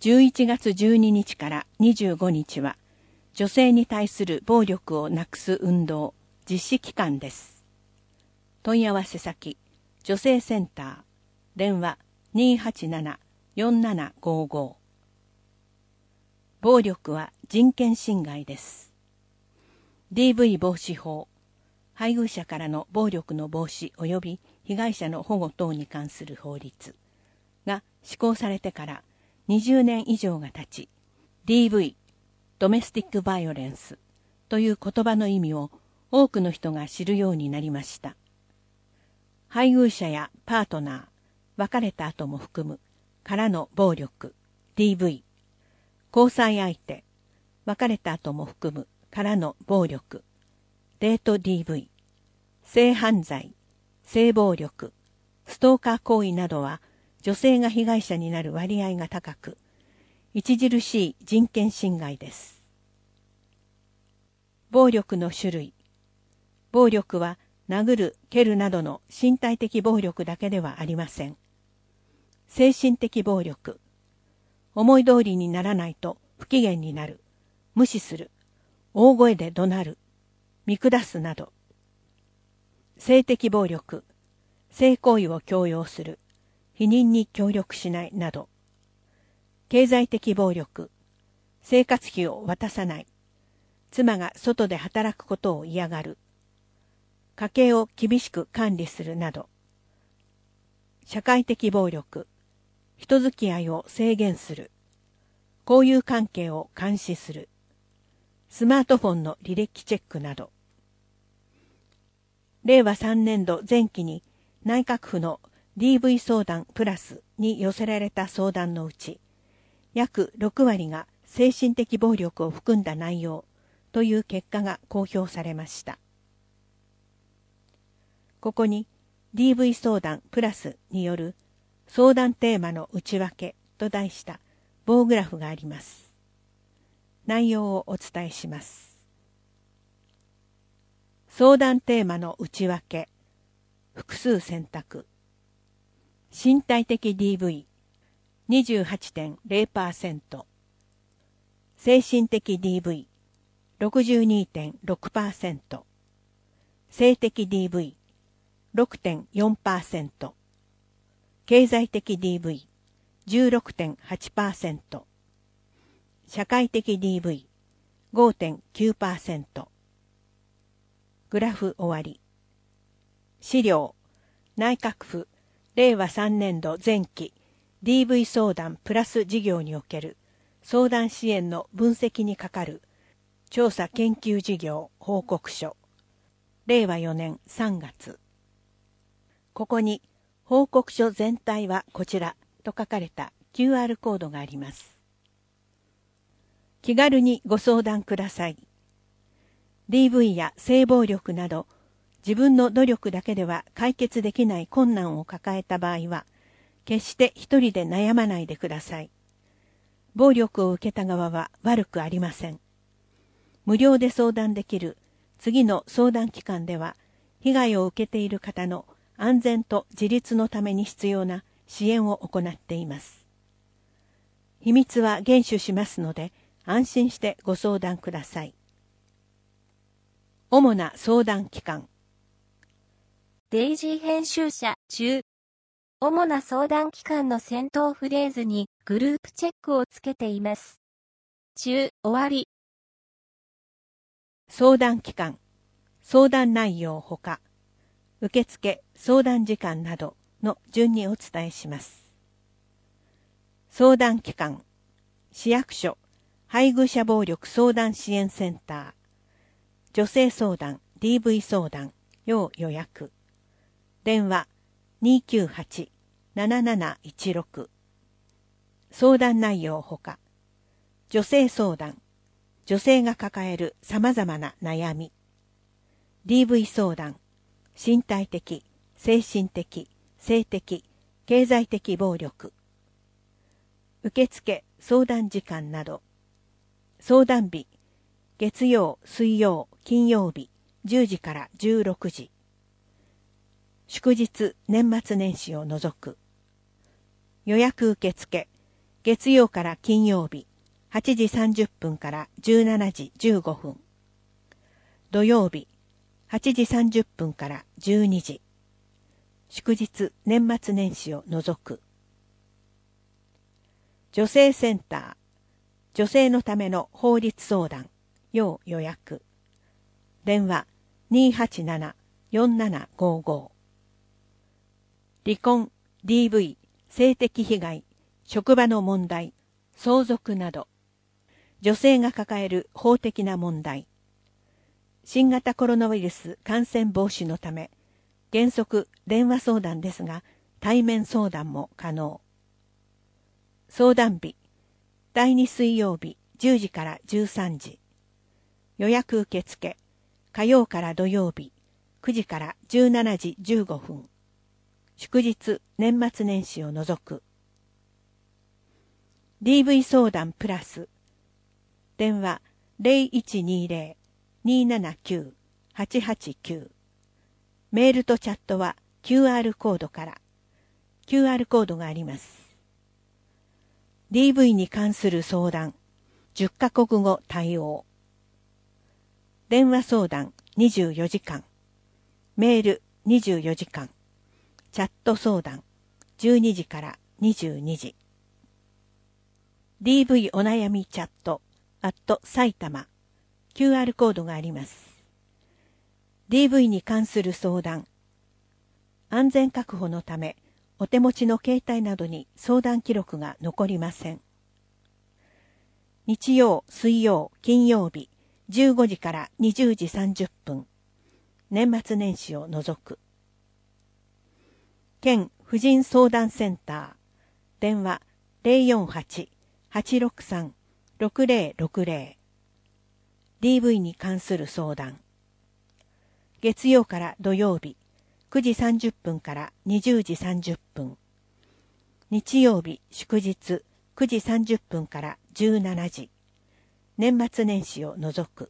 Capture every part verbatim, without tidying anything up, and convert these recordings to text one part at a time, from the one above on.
じゅういちがつじゅうににちからにじゅうごにちは、女性に対する暴力をなくす運動実施期間です。問い合わせ先、女性センター、電話 にーはちなな よんななごーごー。暴力は人権侵害です。ディーブイ 防止法、配偶者からの暴力の防止及び被害者の保護等に関する法律が施行されてからにじゅうねん以上が経ち、ディーブイ、ドメスティックバイオレンスという言葉の意味を多くの人が知るようになりました。配偶者やパートナー、別れた後も含むからの暴力、ディーブイ、交際相手、別れた後も含むからの暴力、デート ディーブイ、性犯罪、性暴力、ストーカー行為などは女性が被害者になる割合が高く、著しい人権侵害です。暴力の種類。暴力は殴る、蹴るなどの身体的暴力だけではありません。精神的暴力。思い通りにならないと不機嫌になる、無視する、大声で怒鳴る、見下すなど。性的暴力。性行為を強要する、否認に協力しないなど。経済的暴力。生活費を渡さない。妻が外で働くことを嫌がる。家計を厳しく管理するなど。社会的暴力。人付き合いを制限する。交友関係を監視する。スマートフォンの履歴チェックなど。れいわさんねんど前期に内閣府の ディーブイ 相談プラスに寄せられた相談のうち、約ろくわりが精神的暴力を含んだ内容という結果が公表されました。ここに ディーブイ 相談プラスによる相談テーマの内訳と題した棒グラフがあります。内容をお伝えします。相談テーマの内訳、複数選択。身体的 ディーブイ にじゅうはちてんれいパーセント、精神的 ディーブイ ろくじゅうにてんろくパーセント、性的 ディーブイ ろくてんよんパーセント、経済的 ディーブイ じゅうろくてんはちパーセント、社会的 ディーブイ ごてんきゅうパーセント。グラフ終わり。資料、内閣府れいわさんねんど前期 ディーブイ 相談プラス事業における相談支援の分析に係る調査研究事業報告書。れいわよねんさんがつ。ここに報告書全体はこちらと書かれた キューアール コードがあります。気軽にご相談ください。ディーブイ や性暴力など自分の努力だけでは解決できない困難を抱えた場合は、決して一人で悩まないでください。暴力を受けた側は悪くありません。無料で相談できる次の相談機関では、被害を受けている方の安全と自立のために必要な支援を行っています。秘密は厳守しますので、安心してご相談ください。主な相談機関。 デイジー編集者中。主な相談機関の先頭フレーズにグループチェックをつけています。中、終わり。 相談機関、相談内容ほか、受付、相談時間などの順にお伝えします。相談機関、市役所、配偶者暴力相談支援センター、女性相談、ディーブイ 相談、要予約。電話 にーきゅうはち なななないちろく。相談内容ほか、女性相談、女性が抱える様々な悩み。ディーブイ 相談、身体的、精神的、性的、経済的暴力。受付、相談時間など。相談日、月曜、水曜、金曜日、じゅうじからじゅうろくじ。祝日、年末年始を除く。予約受付、 月曜から金曜日、はちじさんじゅっぷんからじゅうしちじじゅうごふん。土曜日、はちじさんじゅっぷんからじゅうにじ。祝日、年末年始を除く。女性センター、女性のための法律相談、要予約。電話 にーはちななよんななごーごー。離婚、ディーブイ、性的被害、職場の問題、相続など、女性が抱える法的な問題。新型コロナウイルス感染防止のため、原則電話相談ですが、対面相談も可能。相談日、だいに水曜日じゅうじからじゅうさんじ。予約受付、火曜から土曜日くじからじゅうしちじじゅうごふん。祝日、年末年始を除く。ディーブイ 相談プラス。電話 ゼロいちにゼロ にーななきゅう はちはちきゅう。メールとチャットは キューアール コードから。キューアール コードがあります。ディーブイ に関する相談、じゅっカ国語対応。電話相談にじゅうよじかん。メールにじゅうよじかん。チャット相談じゅうにじからにじゅうにじ。ディーブイ お悩みチャット、アット埼玉。キューアール コードがあります。ディーブイ に関する相談。安全確保のため、お手持ちの携帯などに相談記録が残りません。日曜、水曜、金曜日、じゅうごじからにじゅうじさんじゅっぷん。年末年始を除く。県婦人相談センター。電話 ゼロよんはち はちろくさん ろくゼロろくゼロ。ディーブイ に関する相談。月曜から土曜日、くじさんじゅっぷんからにじゅうじさんじゅっぷん。日曜日、祝日、くじさんじゅっぷんからじゅうしちじ。年末年始を除く。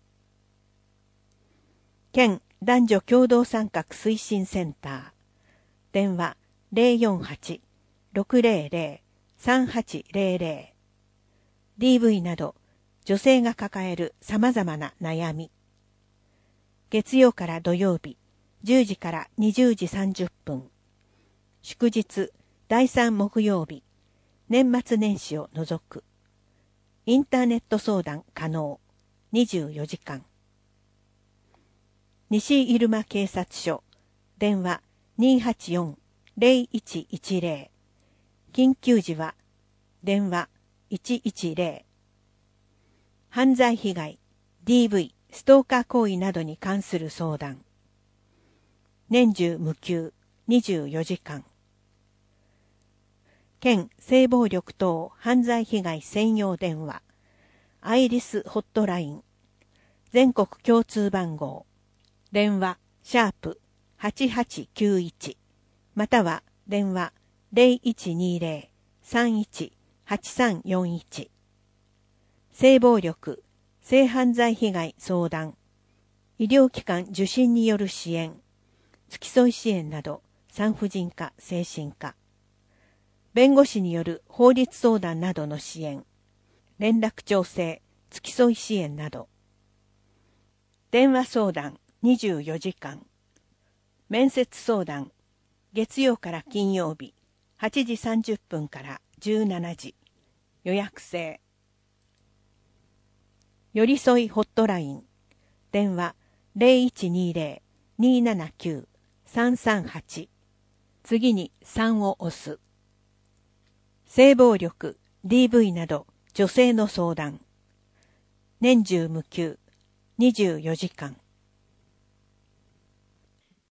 県男女共同参画推進センター。電話 ゼロよんはち ろくゼロゼロ さんはちゼロゼロ。ディーブイ など女性が抱える様々な悩み。月曜から土曜日、じゅうじからにじゅうじさんじゅっぷん。祝日、だいさん木曜日、年末年始を除く。インターネット相談可能。にじゅうよじかん。西入間警察署。電話 にーはちよん ゼロいちいちゼロ。緊急時は、電話いちいちゼロ。犯罪被害、ディーブイ、ストーカー行為などに関する相談。年中無休、にじゅうよじかん。県性暴力等犯罪被害専用電話、アイリスホットライン、全国共通番号、電話、シャープはちはちきゅういち、または電話 ゼロいちにゼロ さんいち はちさんよんいち。性暴力、性犯罪被害相談、医療機関受診による支援、付き添い支援など産婦人科、精神科、弁護士による法律相談などの支援、連絡調整、付き添い支援など、電話相談にじゅうよじかん、面接相談、月曜から金曜日、はちじさんじゅっぷんからじゅうしちじ、予約制。寄り添いホットライン、電話 ゼロいちにゼロ にーななきゅう さんさんはち、次にさんを押す。性暴力、ディーブイ など女性の相談。年中無休、にじゅうよじかん。